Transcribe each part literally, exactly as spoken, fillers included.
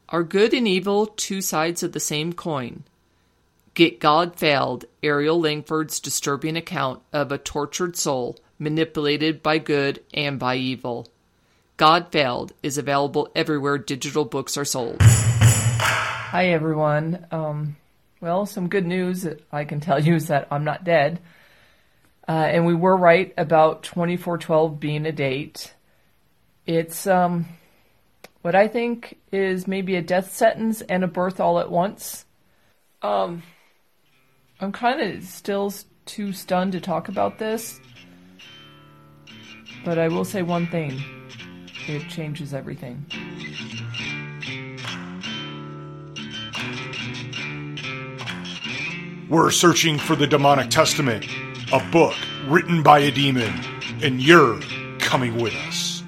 Are good and evil two sides of the same coin? Get God Failed, Ariel Langford's disturbing account of a tortured soul manipulated by good and by evil. God Failed is available everywhere digital books are sold. Hi, everyone. Um, well, some good news that I can tell you is that I'm not dead. Uh, and we were right about twenty-four twelve being a date. It's um, what I think is maybe a death sentence and a birth all at once. Um, I'm kind of still too stunned to talk about this. But I will say one thing. It changes everything. We're searching for the Demonic Testament, a book written by a demon, and you're coming with us.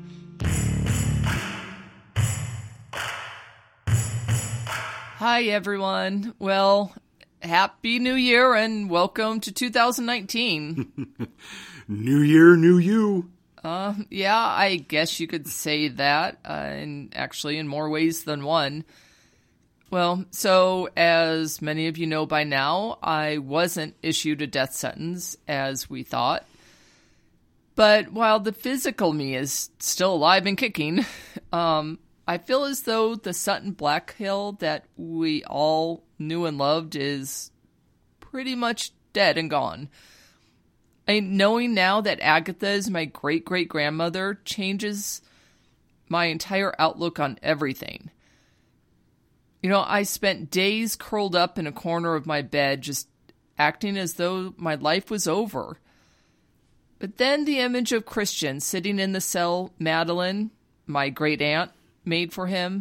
Hi, everyone. Well, Happy New Year and welcome to two thousand nineteen. New year, new you. Uh, yeah, I guess you could say that, uh, and actually in more ways than one. Well, so as many of you know by now, I wasn't issued a death sentence, as we thought. But while the physical me is still alive and kicking, um, I feel as though the Sutton Blackhill that we all knew and loved is pretty much dead and gone. I mean, knowing now that Agatha is my great-great-grandmother changes my entire outlook on everything. You know, I spent days curled up in a corner of my bed just acting as though my life was over. But then the image of Christian sitting in the cell Madeline, my great-aunt, made for him,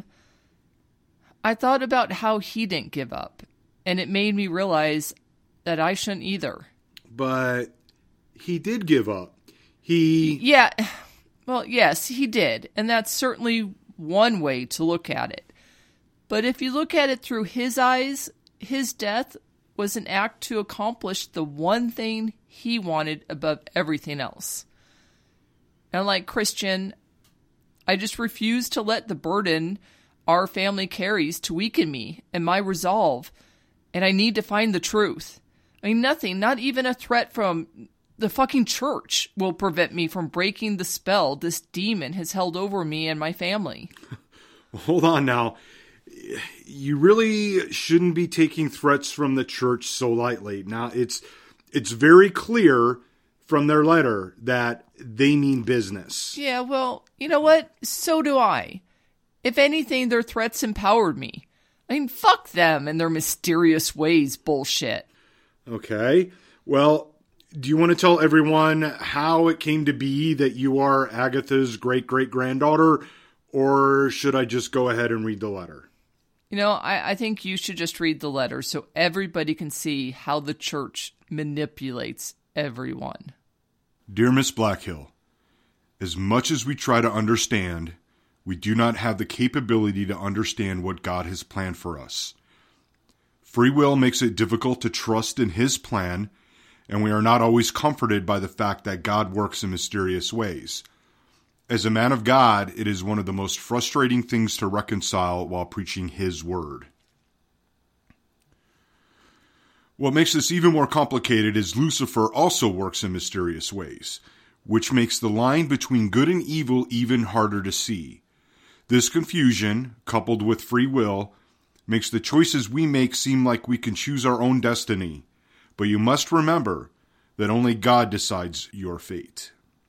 I thought about how he didn't give up, and it made me realize that I shouldn't either. But he did give up. He... Yeah, well, yes, he did, and that's certainly one way to look at it. But if you look at it through his eyes, his death was an act to accomplish the one thing he wanted above everything else. And like Christian, I just refuse to let the burden our family carries to weaken me and my resolve, and I need to find the truth. I mean, nothing, not even a threat from the fucking church, will prevent me from breaking the spell this demon has held over me and my family. Hold on now. You really shouldn't be taking threats from the church so lightly. Now, it's it's very clear from their letter that they mean business. Yeah, well, you know what? So do I. If anything, their threats empowered me. I mean, fuck them and their mysterious ways bullshit. Okay. Well, do you want to tell everyone how it came to be that you are Agatha's great-great-granddaughter, or should I just go ahead and read the letter? You know, I, I think you should just read the letter so everybody can see how the church manipulates everyone. Dear Miss Blackhill, as much as we try to understand, we do not have the capability to understand what God has planned for us. Free will makes it difficult to trust in His plan, and we are not always comforted by the fact that God works in mysterious ways. As a man of God, it is one of the most frustrating things to reconcile while preaching His word. What makes this even more complicated is Lucifer also works in mysterious ways, which makes the line between good and evil even harder to see. This confusion, coupled with free will, makes the choices we make seem like we can choose our own destiny. But you must remember that only God decides your fate.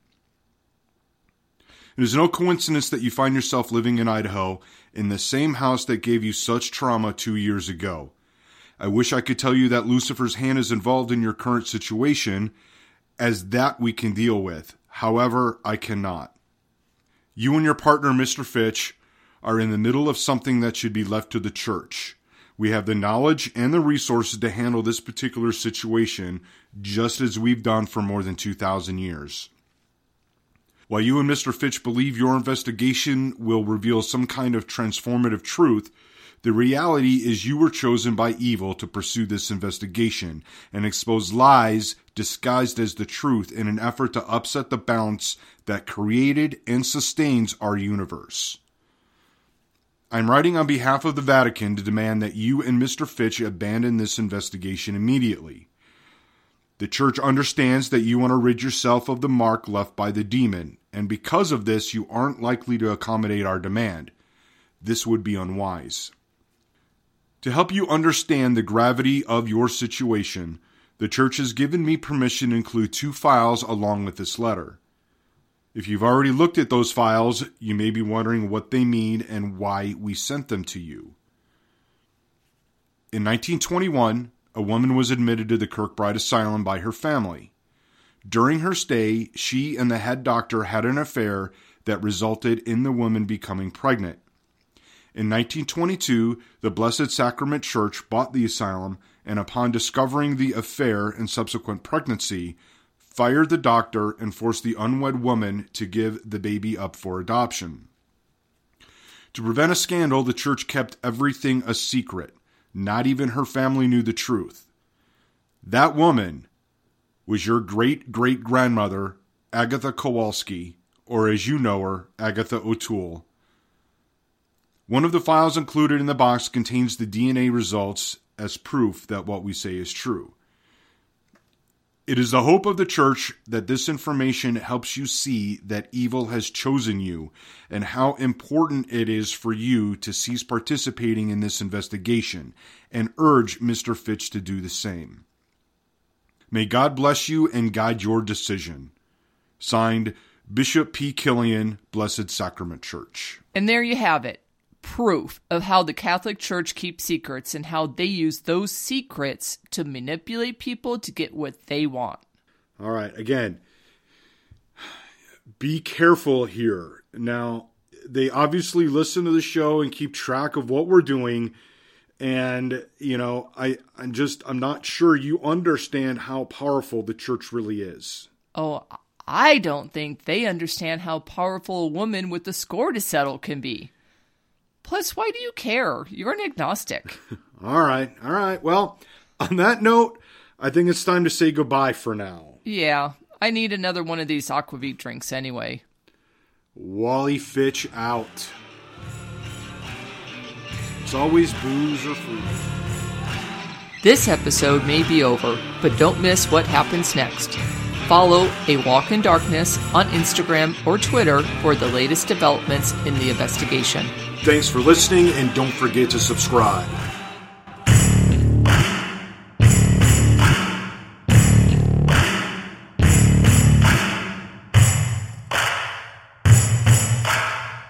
It is no coincidence that you find yourself living in Idaho in the same house that gave you such trauma two years ago. I wish I could tell you that Lucifer's hand is involved in your current situation, as that we can deal with. However, I cannot. You and your partner, Mister Fitch, are in the middle of something that should be left to the church. We have the knowledge and the resources to handle this particular situation, just as we've done for more than two thousand years. While you and Mister Fitch believe your investigation will reveal some kind of transformative truth, the reality is you were chosen by evil to pursue this investigation and expose lies disguised as the truth in an effort to upset the balance that created and sustains our universe. I'm writing on behalf of the Vatican to demand that you and Mister Fitch abandon this investigation immediately. The Church understands that you want to rid yourself of the mark left by the demon, and because of this, you aren't likely to accommodate our demand. This would be unwise. To help you understand the gravity of your situation, the Church has given me permission to include two files along with this letter. If you've already looked at those files, you may be wondering what they mean and why we sent them to you. In nineteen twenty-one, a woman was admitted to the Kirkbride Asylum by her family. During her stay, she and the head doctor had an affair that resulted in the woman becoming pregnant. In nineteen twenty-two, the Blessed Sacrament Church bought the asylum, and upon discovering the affair and subsequent pregnancy, fired the doctor and forced the unwed woman to give the baby up for adoption. To prevent a scandal, the Church kept everything a secret. Not even her family knew the truth. That woman was your great-great-grandmother, Agatha Kowalski, or as you know her, Agatha O'Toole. One of the files included in the box contains the D N A results as proof that what we say is true. It is the hope of the Church that this information helps you see that evil has chosen you and how important it is for you to cease participating in this investigation and urge Mister Fitch to do the same. May God bless you and guide your decision. Signed, Bishop P. Killian, Blessed Sacrament Church. And there you have it. Proof of how the Catholic Church keeps secrets and how they use those secrets to manipulate people to get what they want. All right, again, be careful here. Now, they obviously listen to the show and keep track of what we're doing. And, you know, I, I'm just, I'm not sure you understand how powerful the Church really is. Oh, I don't think they understand how powerful a woman with the score to settle can be. Plus, why do you care? You're an agnostic. All right, all right. Well, on that note, I think it's time to say goodbye for now. Yeah, I need another one of these aquavit drinks anyway. Wally Fitch out. It's always booze or food. This episode may be over, but don't miss what happens next. Follow A Walk in Darkness on Instagram or Twitter for the latest developments in the investigation. Thanks for listening, and don't forget to subscribe.